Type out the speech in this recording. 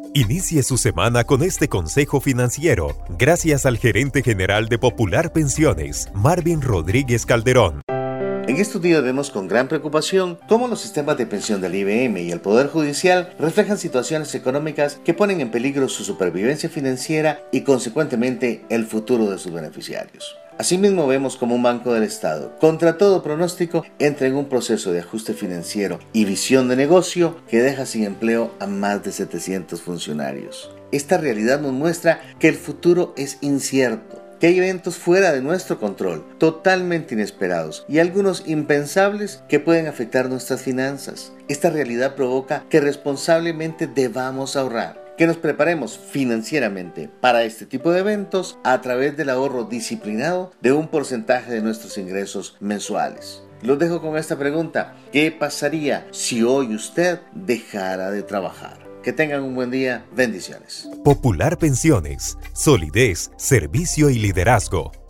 Inicie su semana con este consejo financiero, gracias al gerente general de Popular Pensiones, Marvin Rodríguez Calderón. En estos días vemos con gran preocupación cómo los sistemas de pensión del IBM y el Poder Judicial reflejan situaciones económicas que ponen en peligro su supervivencia financiera y consecuentemente el futuro de sus beneficiarios. Asimismo vemos como un Banco del Estado, contra todo pronóstico, entra en un proceso de ajuste financiero y visión de negocio que deja sin empleo a más de 700 funcionarios. Esta realidad nos muestra que el futuro es incierto, que hay eventos fuera de nuestro control, totalmente inesperados y algunos impensables que pueden afectar nuestras finanzas. Esta realidad provoca que responsablemente debamos ahorrar, que nos preparemos financieramente para este tipo de eventos a través del ahorro disciplinado de un porcentaje de nuestros ingresos mensuales. Los dejo con esta pregunta: ¿qué pasaría si hoy usted dejara de trabajar? Que tengan un buen día. Bendiciones. Popular Pensiones. Solidez, servicio y liderazgo.